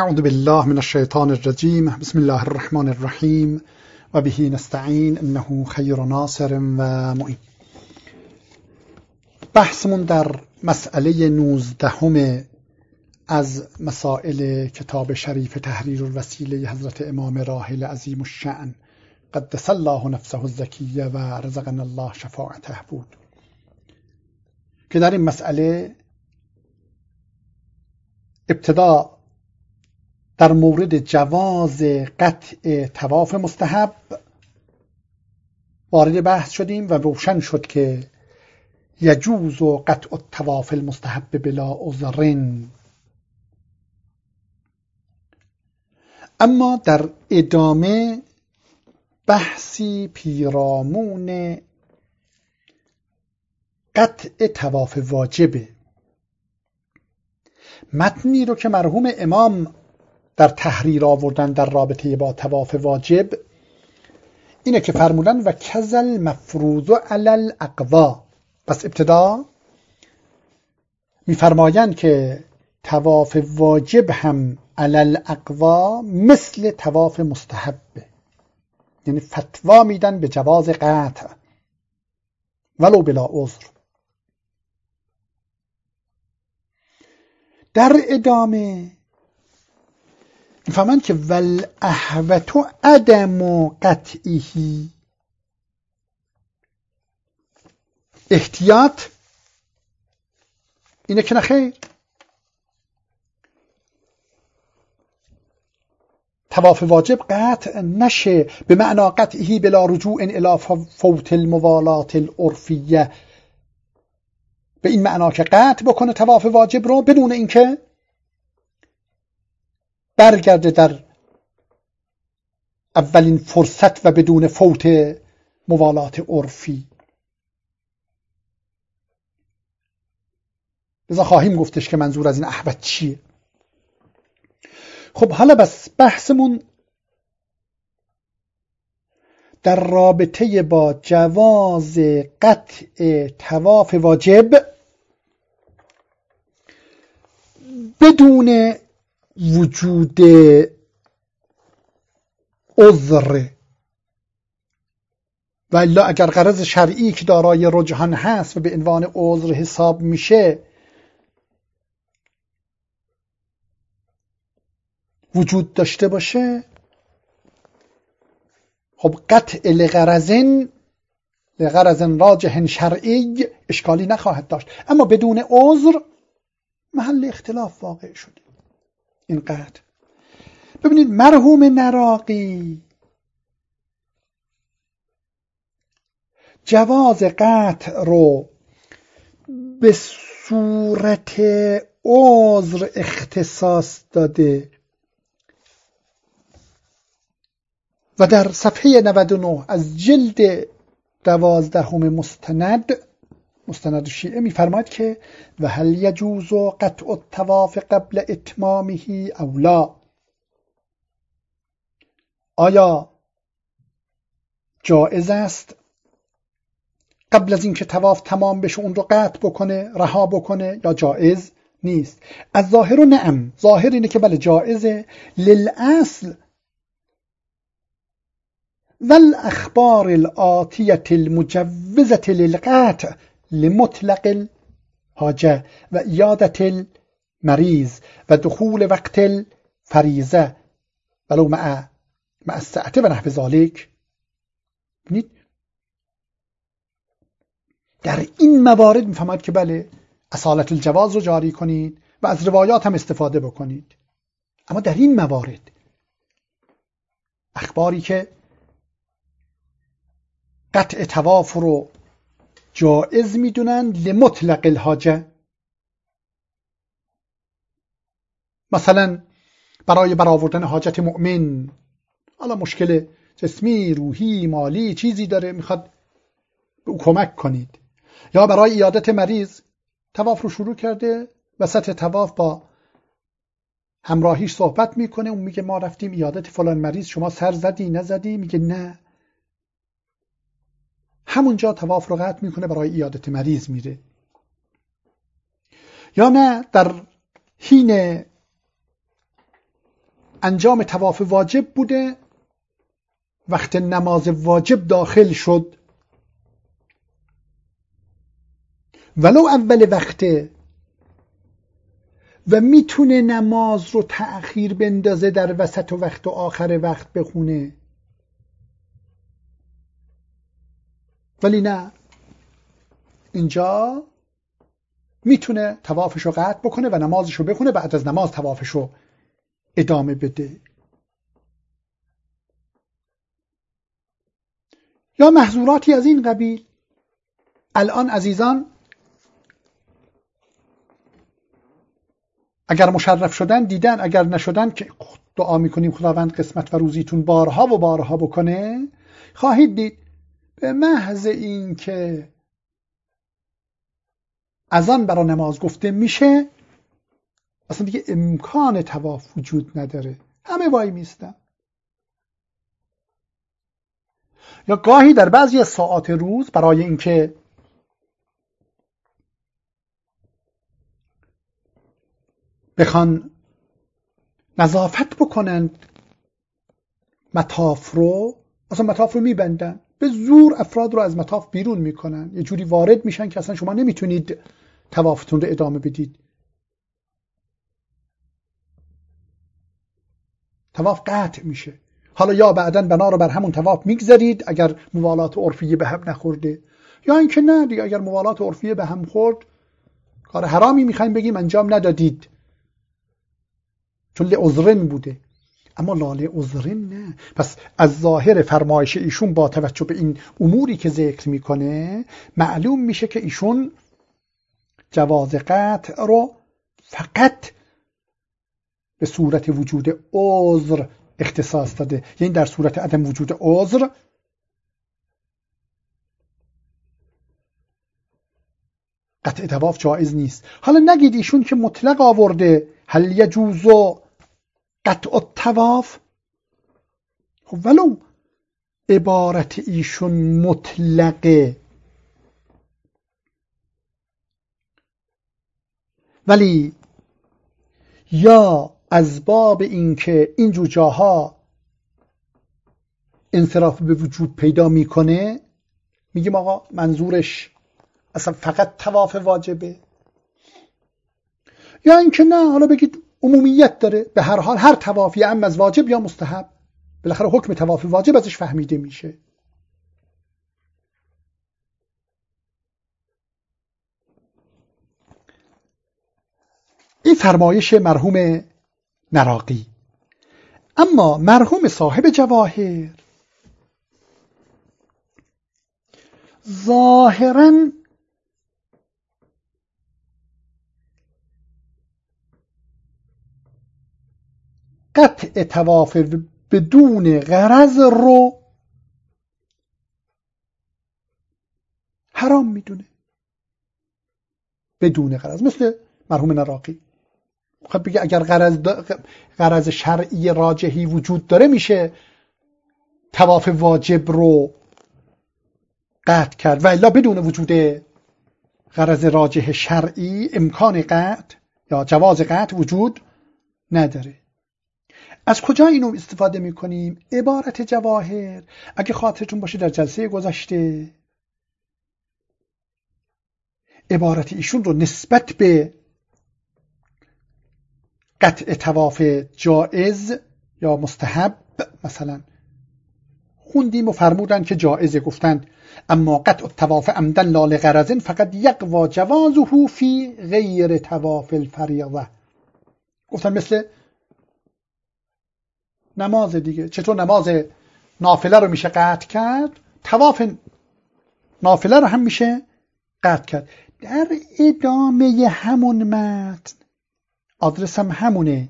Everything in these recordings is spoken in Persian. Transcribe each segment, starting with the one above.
اعوذ بالله من الشیطان الرجیم. بسم الله الرحمن الرحیم و به نستعین انه خیر ناصر و معین. بحثمون در مسئله 19 از مسائل کتاب شریف تحریر الوسیله حضرت امام راحل عظیم الشأن قدس الله نفسه الزکیه و رزقنا الله شفاعته بود که در این مسئله ابتدا در مورد جواز قطع طواف مستحب وارد بحث شدیم و روشن شد که یجوز قطع الطواف المستحب بلا عذر. اما در ادامه بحثی پیرامون قطع طواف واجبه. متنی رو که مرحوم امام در تحریر آوردن در رابطه با طواف واجب اینه که فرمودن و کذل مفروض علی الاقوا. پس ابتدا میفرمایند که طواف واجب هم علی الاقوا مثل طواف مستحبه، یعنی فتوا میدن به جواز قطع ولو بلا عذر. در ادامه میفهمند که والاحوط عدم قطعه، احتیاط اینه که نخیر طواف واجب قطع نشه، به معنا قطعه بلا رجوع الی فوت الموالات العرفیه، به این معنا که قطع بکنه طواف واجب رو بدون اینکه برگرده در اولین فرصت و بدون فوت موالات عرفی. لذا خواهیم گفتش که منظور از این احوط چیه. خب حالا بس بحثمون در رابطه با جواز قطع طواف واجب بدون وجود عذر، و الا اگر غرض شرعی که دارای رجحان هست و به عنوان عذر حساب میشه وجود داشته باشه، خب قطع لغرض راجح شرعی اشکالی نخواهد داشت. اما بدون عذر محل اختلاف واقع شده این قطع. ببینید مرحوم نراقی جواز قطع رو به صورت عذر اختصاص داده و در صفحه 99 از جلد 12 مستند شیعه میفرماید که و هل یجوز قطع الطواف قبل اتمامه او لا، آیا جائز است قبل از اینکه طواف تمام بشه اون رو قطع بکنه، رها بکنه، یا جائز نیست؟ از ظاهر و نعم، ظاهر اینه که بله جائزه. للاصل والاخبار الآتیة المجوزة للقطع لمطلق الحاجه و عیادة المریض و دخول وقت الفریضه ولو مع الساعة و نحو ذلك. ببینید در این موارد میفهمید که بله اصالت الجواز رو جاری کنید و از روایات هم استفاده بکنید. اما در این موارد اخباری که قطع طواف رو جائز میدونن لمطلق الحاجه، مثلا برای برآوردن حاجت مؤمن، حالا مشکل جسمی، روحی، مالی چیزی داره میخواد به او کمک کنید، یا برای عیادت مریض طواف رو شروع کرده، وسط طواف با همراهیش صحبت میکنه، اون میگه ما رفتیم عیادت فلان مریض، شما سر زدی نزدی؟ میگه نه. همونجا طواف رو قطع میکنه، برای عیادت مریض میره. یا نه در حین انجام طواف واجب بوده، وقت نماز واجب داخل شد ولو اول وقته و میتونه نماز رو تأخیر بندازه در وسط وقت و آخر وقت بخونه، ولی نه، اینجا میتونه طوافش رو قطع بکنه و نمازش رو بخونه، بعد از نماز طوافش رو ادامه بده. یا محظوراتی از این قبیل. الان عزیزان اگر مشرف شدن دیدن، اگر نشدن که دعا میکنیم خداوند قسمت و روزیتون بارها و بارها بکنه، خواهید دید به محض این که اذان برای نماز گفته میشه اصلا دیگه امکان طواف وجود نداره، همه وای میستن. یا گاهی در بعضی ساعات روز برای اینکه بخوان نظافت بکنن مطاف رو، اصلا مطاف رو میبندن، به زور افراد رو از مطاف بیرون میکنن، یه جوری وارد میشن که اصلا شما نمیتونید طوافتون رو ادامه بدید، طواف قطع میشه. حالا یا بعداً بنا رو بر همون طواف میگذارید اگر موالات عرفیه به هم نخورده، یا اینکه نه دیگه اگر موالات عرفیه به هم خورد کار حرامی میخوایم بگیم انجام ندادید چون لعذرن بوده، اما لا لعذرن نه. پس از ظاهر فرمایش ایشون با توجه به این اموری که ذکر میکنه معلوم میشه که ایشون جواز قطع رو فقط به صورت وجود عذر اختصاص داده، یعنی در صورت عدم وجود عذر قطع طواف جایز نیست. حالا نگید ایشون که مطلق آورده هل یجوز قطع الطواف، ولو عبارت ایشون مطلقه ولی یا از باب اینکه اینجور جاها انصراف به وجود پیدا میکنه میگیم آقا منظورش اصلا فقط طواف واجبه، یا اینکه نه حالا بگید عمومیت داره، به هر حال هر طوافی اما از واجب یا مستحب، بالاخره حکم طواف واجب ازش فهمیده میشه. این فرمایش مرحوم نراقی. اما مرحوم صاحب جواهر ظاهراً قطع طواف بدون غرض رو حرام میدونه، بدون غرض، مثل مرحوم نراقی. خب بگه اگر غرض شرعی راجحی وجود داره میشه طواف واجب رو قطع کرد، و الا بدون وجود غرض راجح شرعی امکان قطع یا جواز قطع وجود نداره. از کجا اینو استفاده میکنیم؟ عبارت جواهر اگه خاطرتون باشه در جلسه گذشته عبارت ایشون رو نسبت به قطع طواف جائز یا مستحب مثلا خوندیم و فرمودن که جائزه، گفتند اما قطع الطواف عمدا لا لغرض فقط یقوی جوازه فی غیر طواف الفریضه. گفتن مثل نماز دیگه، چطور نماز نافله رو میشه قطع کرد، طواف نافله رو هم میشه قطع کرد. در ادامه همون متن آدرس هم همونه،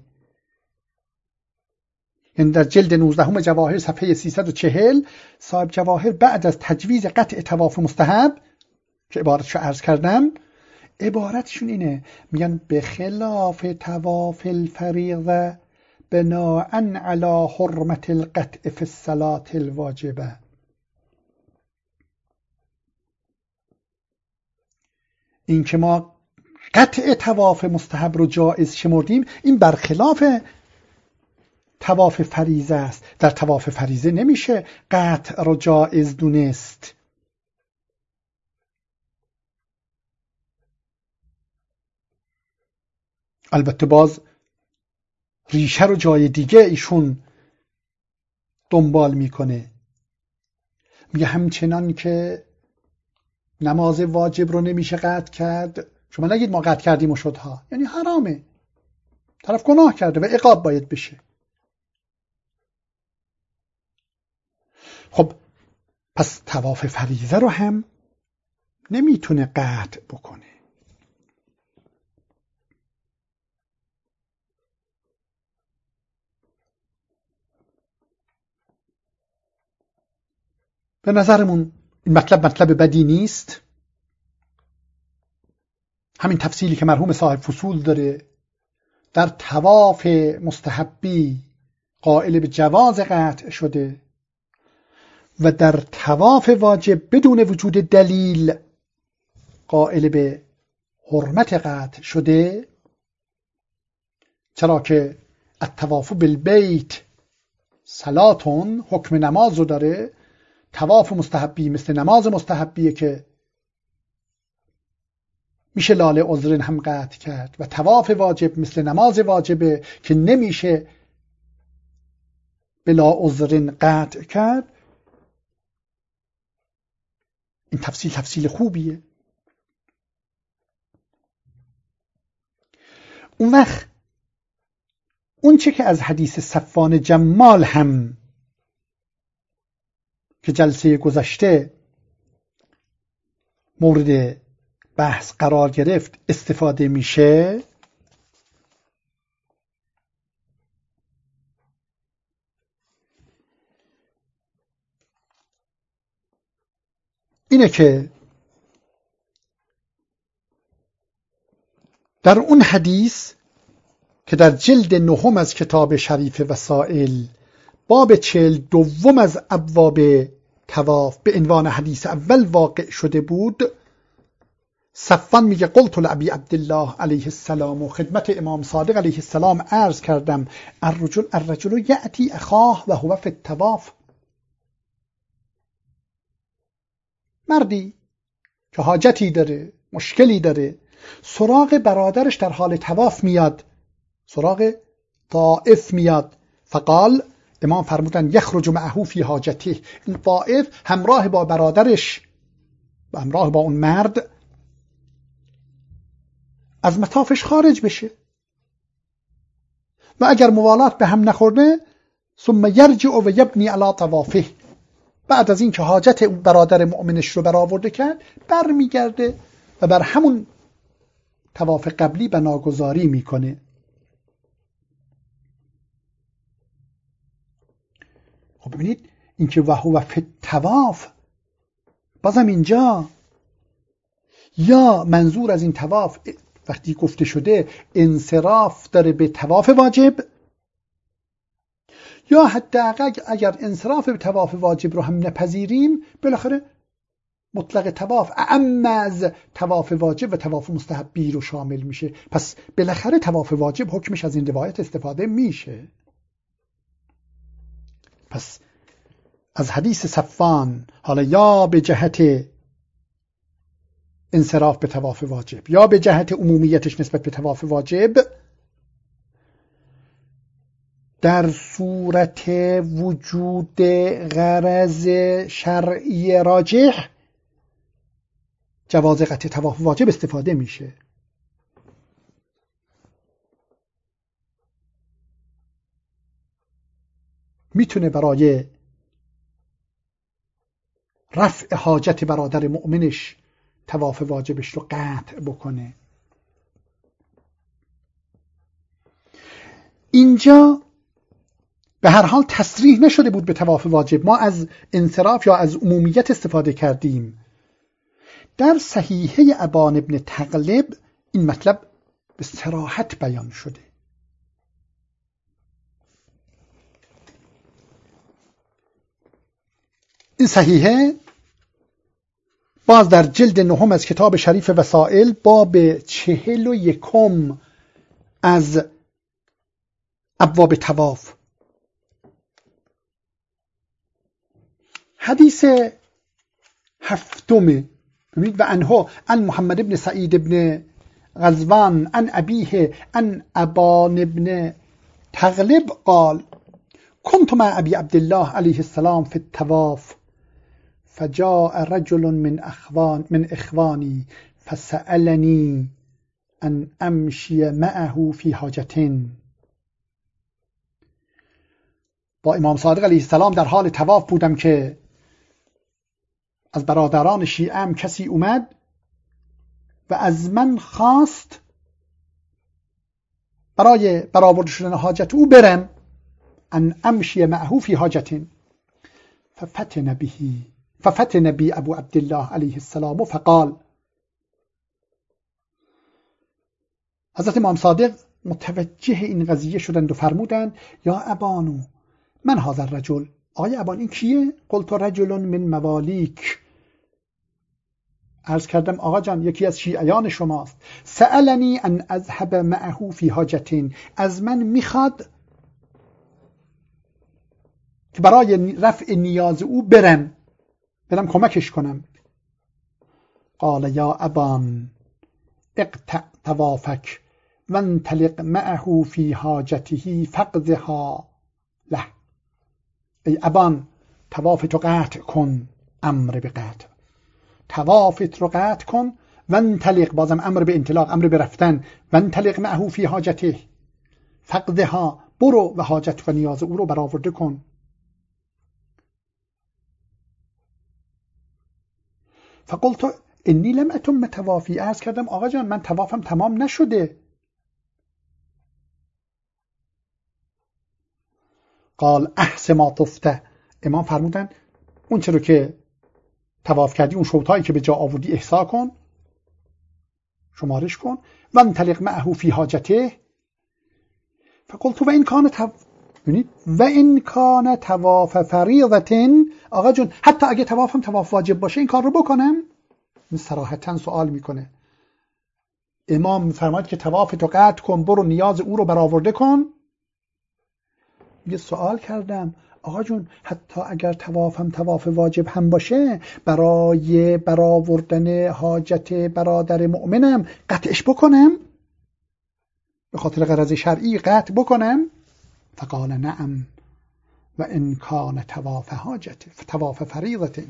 یعنی در جلد 19 جواهر صفحه 340 صاحب جواهر بعد از تجویز قطع طواف مستحب که عبارتشو عرض کردم، عبارتشون اینه، میگن به خلاف طواف الفریضه بناء علی حرمت القطع فی الصلاة الواجبه. این که ما قطع طواف مستحب رو جائز شمردیم، این برخلاف طواف فریضه است. در طواف فریضه نمیشه قطع رو جایز دونست. البته باز ریشه رو جای دیگه ایشون دنبال میکنه، میگه همچنان که نماز واجب رو نمیشه قطع کرد. شما نگید ما قطع کردیم و شدها، یعنی حرامه، طرف گناه کرده و عقاب باید بشه. خب پس طواف فریضه رو هم نمیتونه قطع بکنه. به نظرمون این مطلب بدی نیست. همین تفصیلی که مرحوم صاحب فصول داره در طواف مستحبی قائل به جواز قطع شده و در طواف واجب بدون وجود دلیل قائل به حرمت قطع شده، چرا که الطواف بالبیت صلاتون حکم نماز رو داره. طواف مستحبی مثل نماز مستحبیه که میشه لاله عذرن هم قطع کرد و طواف واجب مثل نماز واجبه که نمیشه بلا عذرن قطع کرد. این تفصیل خوبیه. اون وقت اون چه که از حدیث صفوان جمال هم که جلسه گذشته مورد بحث قرار گرفت استفاده میشه، اینه که در اون حدیث که در جلد 9 از کتاب شریف وسائل باب 42 از ابواب طواف به عنوان حدیث اول واقع شده بود، صفوان میگه قلت لابی عبدالله علیه السلام و خدمت امام صادق علیه السلام عرض کردم الرجل یأتی اخاه و هو فی الطواف. مردی که حاجتی داره، مشکلی داره، سراغ برادرش در حال طواف میاد، سراغ طائف میاد. فقال، امام فرمودن یخرج معه فی حاجته، این طائف همراه با برادرش و همراه با اون مرد از مطافش خارج بشه و اگر موالات به هم نخورده ثم یرجع و یبنی علی طوافه، بعد از این که حاجت برادر مؤمنش رو برآورده کرد برمیگرده و بر همون طواف قبلی بناگذاری میکنه. خب ببینید این که وهو فی الطواف، بازم اینجا یا منظور از این طواف وقتی گفته شده انصراف داره به طواف واجب، یا حداقل اگر انصراف به طواف واجب رو هم نپذیریم بالاخره مطلق طواف اعم از طواف واجب و طواف مستحبی رو شامل میشه. پس بالاخره طواف واجب حکمش از این روایت استفاده میشه. پس از حدیث صفوان حالا یا به جهت انصراف به طواف واجب یا به جهت عمومیتش نسبت به طواف واجب، در صورت وجود غرض شرعی راجح جواز قطع طواف واجب استفاده میشه. میتونه برای رفع حاجت برادر مؤمنش طواف واجبش رو قطع بکنه. اینجا به هر حال تصریح نشده بود به طواف واجب، ما از انصراف یا از عمومیت استفاده کردیم. در صحیحه ابان ابن تغلب این مطلب به صراحت بیان شده. این صحیحه باز در جلد 9 از کتاب شریف وسائل باب 41 از ابواب طواف حدیث هفتم، ببینید و انها عن محمد ابن سعید ابن غزوان عن ابیه عن ابان ابن تغلب قال كنت مع ابي عبد الله عليه السلام في الطواف فجاء رجل من اخواني فسألني ان امشي معه في حاجة. با امام صادق علیه السلام در حال طواف بودم که از برادران شیعه‌ام کسی اومد و از من خواست برای برآورده شدن حاجت او برم، ان امشی معه فی حاجت. ففتن بی ابو عبدالله علیه السلام فقال، حضرت امام صادق متوجه این قضیه شدند و فرمودند یا ابانو من هذا الرجل، آقای ابان این کیه؟ قلت رجل من موالیک، عرض کردم آقا جان یکی از شیعیان شماست. سألنی ان اذهب معه فی حاجة، از من میخواد که برای رفع نیاز او برم کمکش کنم. قال یا ابان اقطع طوافک وانطلق معه فی حاجته فقضها له. ای ابان طواف تو قطع کن، امر به قطع، طوافت رو قطع کن، وانطلق بازم امر به انطلاق، امر به رفتن، وانطلق معه فی حاجته فقضها، برو و حاجت و نیاز او رو برآورده کن. فقلت انی لم اتم طوافی، عرض کردم آقا جان من طوافم تمام نشده. قال احس ما طفته، امام فرمودن اون چرا که طواف کردی، اون شوطایی که به جا آوردی احصا کن، شمارش کن. و انطلق معه فی حاجته. فقلت و این کان طواف فریضة، آقا جون حتی اگه طوافم طواف واجب باشه این کار رو بکنم؟ این صراحتا سوال میکنه. امام فرماید که طواف تو قطع کن، برو نیاز او رو برآورده کن. یه سوال کردم آقا جون حتی اگر طوافم طواف واجب هم باشه، برای برآوردن حاجت برادر مؤمنم قطعش بکنم؟ به خاطر غرض شرعی قطع بکنم؟ فقال نعم و ان کان طواف حاجت طواف فریضة.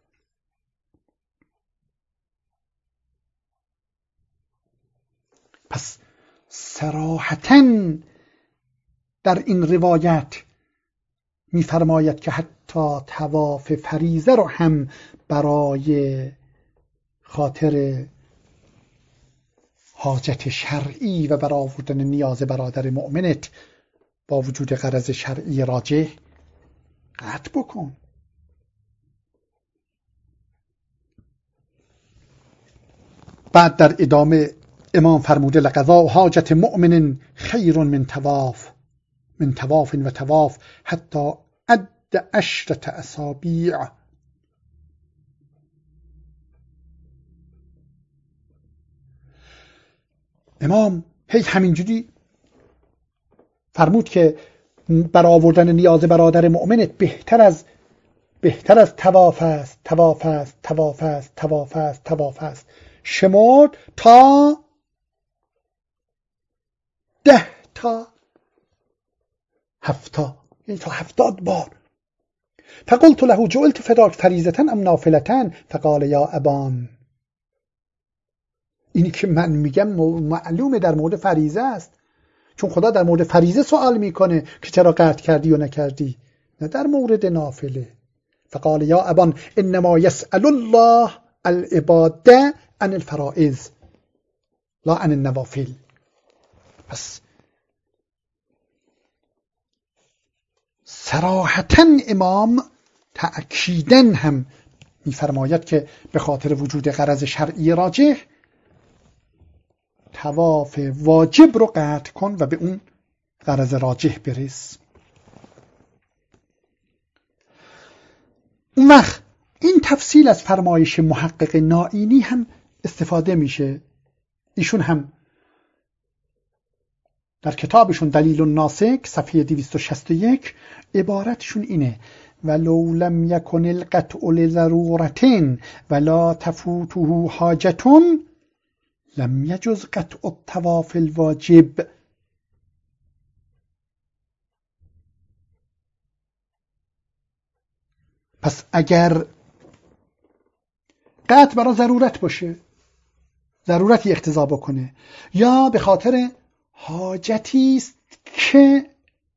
پس صراحتاً در این روایت می‌فرماید که حتی طواف فریضه رو هم برای خاطر حاجت شرعی و برآوردن نیاز برادر مؤمنت با وجود غرض شرعی راجح قطع بکن. بعد در ادامه امام فرموده لقضاء حاجت مؤمن خیر من طواف و طواف حتی عد 10 اصابیع. امام همینجوری فرمود که برآوردن نیاز برادر مؤمنت بهتر از طواف است. شمرد تا 10 تا 70، یعنی تا 70 بار. فقلت له جعلت فداک فریضة ام نافلة؟ فقال یا ابان، اینی که من میگم معلومه در مورد فریضه است، چون خدا در مورد فریضه سوال میکنه که چرا قطع کردی و نکردی، نه در مورد نافله. فقال یا ابان انما يسأل الله العباد عن الفرائض لا عن النوافل. پس صراحتاً امام تأکیداً هم میفرماید که به خاطر وجود غرض شرعی راجح طواف واجب رو قطع کن و به اون غرض راجح برس. اون وقت این تفصیل از فرمایش محقق نائینی هم استفاده میشه. ایشون هم در کتابشون دلیل الناسک صفحه 261 عبارتشون اینه: ولو لم يكن القطع لضرورة ولا تفوته حاجة لم يجز قطع الطواف الواجب. پس اگر قطع برای ضرورت باشه، ضرورتی اقتضا بکنه، یا به خاطر حاجتی است که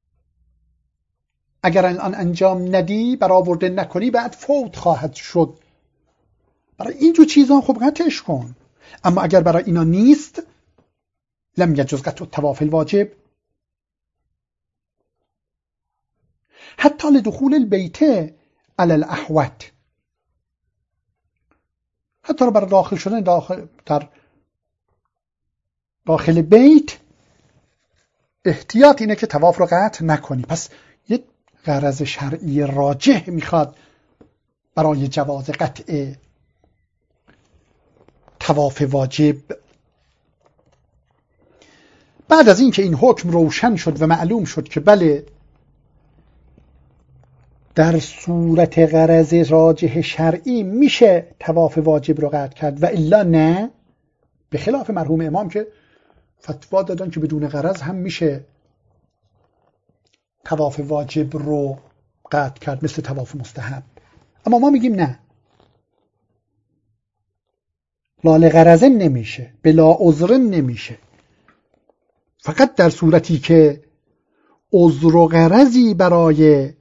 اگر الان انجام ندی، برآورده نکنی، بعد فوت خواهد شد، برای اینجور چیزا خب قطعش کن. اما اگر برای اینا نیست، لم یجز قطع الطواف الواجب. حتی لدخول البیت علی الاحوط، حتی برای داخل شدن در داخل بیت احتیاط اینه که طواف رو قطع نکنی. پس یک غرض شرعی راجح میخواد برای جواز قطع طواف واجب. بعد از اینکه این حکم روشن شد و معلوم شد که بله در صورت غرض راجح شرعی میشه طواف واجب رو قطع کرد و الا نه، به خلاف مرحوم امام که فتوا دادن که بدون غرض هم میشه طواف واجب رو قطع کرد مثل طواف مستحب. اما ما میگیم نه، لا لغرض نمیشه، بلا عذر نمیشه. فقط در صورتی که عذر و غرضی برای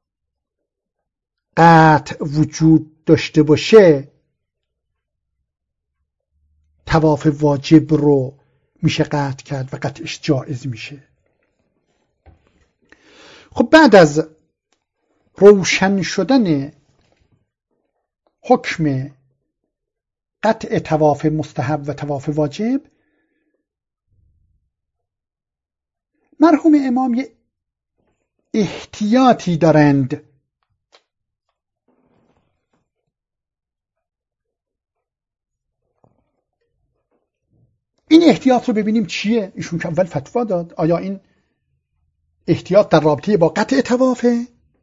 قطع وجود داشته باشه طواف واجب رو میشه قطع کرد و قطعش جایز میشه. خب بعد از روشن شدن حکم قطع طواف مستحب و طواف واجب، مرحوم امام یه احتیاطی دارند. این احتیاط رو ببینیم چیه. ایشون که اول فتوا داد، آیا این احتیاط در رابطه با قطع طوافه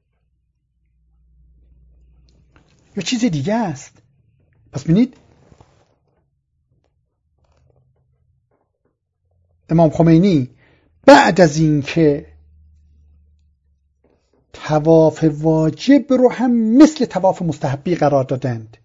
یا چیز دیگه است؟ پس ببینید امام خمینی بعد از این که طواف واجب رو هم مثل طواف مستحبی قرار دادند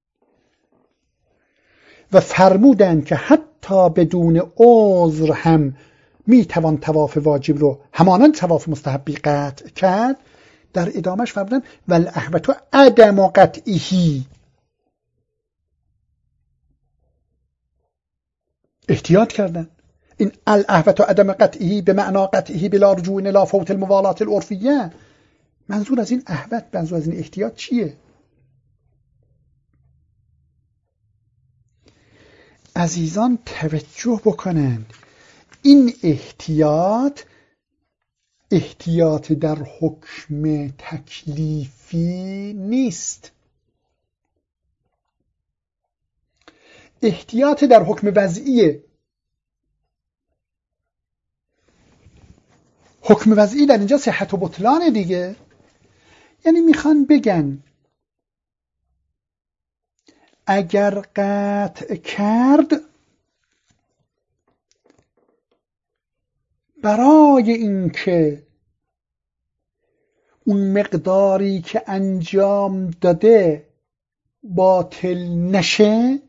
و فرمودند که حتی بدون عذر هم میتوان طواف واجب رو همانند طواف مستحبی قطع کرد، در ادامهش فرمودند والاحوط عدم قطعه. احتیاط کردن. این الاحوط عدم قطعه به معنا قطعه بلا رجوع الی فوت الموالات العرفیه. منظور از این احوط، منظور از این احتیاط چیه؟ عزیزان توجه بکنند، این احتیاط در حکم تکلیفی نیست، احتیاط در حکم وضعیه. حکم وضعی در اینجا صحت و بطلان دیگه. یعنی میخوان بگن اگر قطع کرد برای اینکه اون مقداری که انجام داده باطل نشه،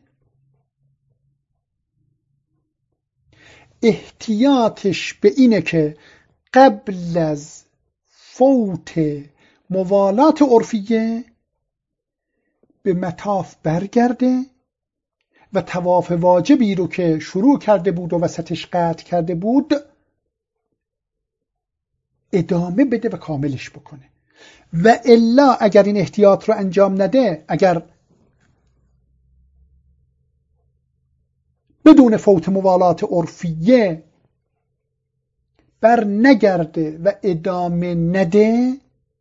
احتیاطش به اینه که قبل از فوت موالات عرفیه به مطاف برگرده و طواف واجبی رو که شروع کرده بود و وسطش قطع کرده بود ادامه بده و کاملش بکنه. و الا اگر این احتیاط رو انجام نده، اگر بدون فوت موالات عرفیه بر نگرده و ادامه نده،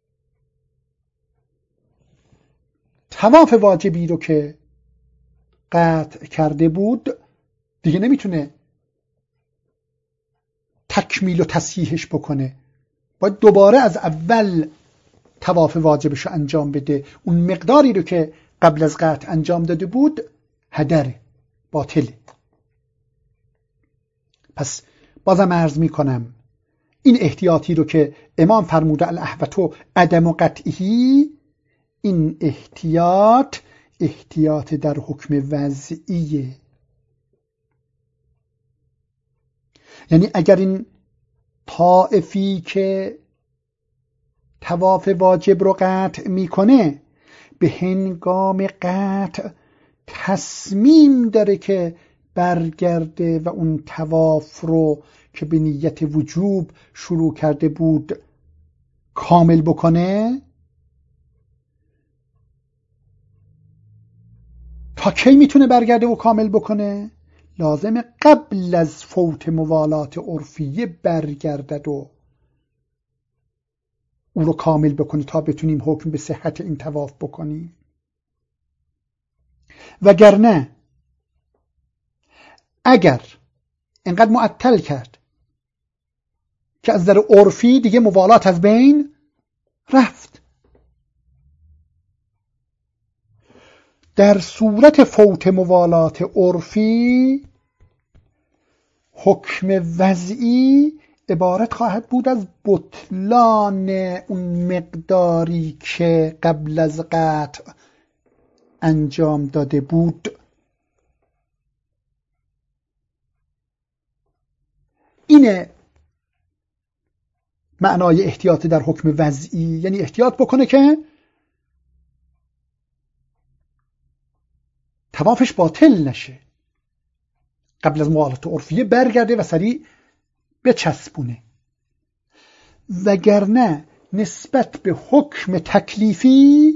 طواف واجبی رو که قطع کرده بود دیگه نمیتونه تکمیل و تصحیحش بکنه، باید دوباره از اول طواف واجبش رو انجام بده، اون مقداری رو که قبل از قطع انجام داده بود هدره، باطله. پس بازم عرض می کنم این احتیاطی رو که امام فرموده الاحوط عدم قطعی، این احتیاط در حکم وضعیه. یعنی اگر این طائفی که طواف واجب رو قطع میکنه به هنگام قطع تصمیم داره که برگرده و اون طواف رو که به نیت وجوب شروع کرده بود کامل بکنه، تا کی میتونه برگرده و کامل بکنه؟ لازمه قبل از فوت موالات عرفیه برگردد و او رو کامل بکنه تا بتونیم حکم به صحت این طواف بکنیم. وگرنه اگر اینقدر معطل کرد که از نظر عرفی دیگه موالات از بین رفت، در صورت فوت موالات عرفی حکم وضعی عبارت خواهد بود از بطلان اون مقداری که قبل از قطع انجام داده بود. اینه معنای احتیاط در حکم وضعی، یعنی احتیاط بکنه که طوافش باطل نشه، قبل از موالات عرفیه برگرده و سریع بچسبونه. وگرنه نسبت به حکم تکلیفی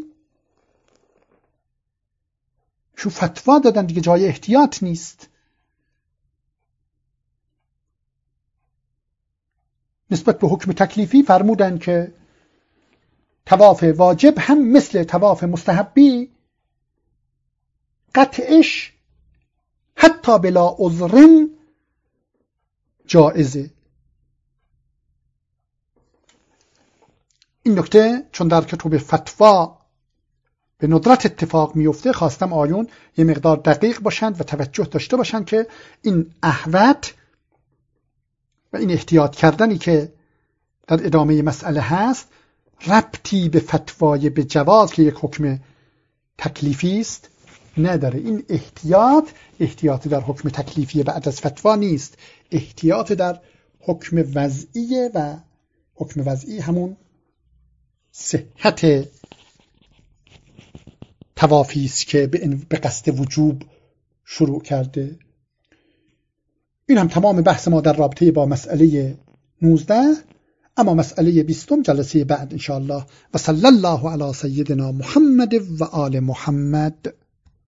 شو فتوا دادن دیگه، جای احتیاط نیست. نسبت به حکم تکلیفی فرمودن که طواف واجب هم مثل طواف مستحبی قطعش حتی بلا عذر جائزه. این نکته چون در کتب فتوا به ندرت اتفاق میفته، خواستم آیون یه مقدار دقیق باشند و توجه داشته باشند که این احوط و این احتیاط کردنی که در ادامه مسئله هست ربطی به فتوای به جواز که یک حکم تکلیفی است نداره. این احتیاط در حکم تکلیفی بعد از فتوا نیست، احتیاط در حکم وضعیه و حکم وضعی همون صحت طوافی است که به قصد وجوب شروع کرده. این هم تمام بحث ما در رابطه با مسئله 19. اما مسئله 20 جلسه بعد انشاءالله. و صلی الله علی سیدنا محمد و آل محمد.